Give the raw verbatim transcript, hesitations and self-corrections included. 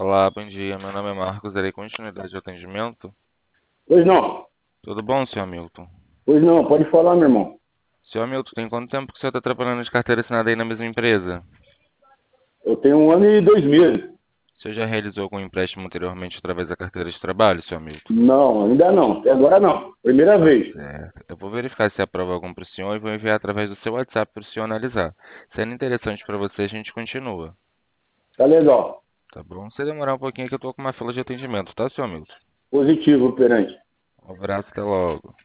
Olá, bom dia. Meu nome é Marcos, darei continuidade ao atendimento. Pois não, Tudo bom, senhor Milton? pois não, pode falar, meu irmão. Senhor Milton, tem quanto tempo que o senhor está trabalhando de carteira assinada aí na mesma empresa? Eu tenho um ano e dois meses. O senhor já realizou algum empréstimo anteriormente através da carteira de trabalho, senhor Milton? Não, ainda não. Até agora não. Primeira Tá vez. certo. Eu vou verificar se aprova algum para o senhor e vou enviar através do seu WhatsApp para o senhor analisar. Sendo interessante para você, a gente continua. Tá legal. Tá bom? Se demorar um pouquinho que eu tô com uma fila de atendimento, tá, senhor Milton? Positivo, operante. Um abraço, até logo.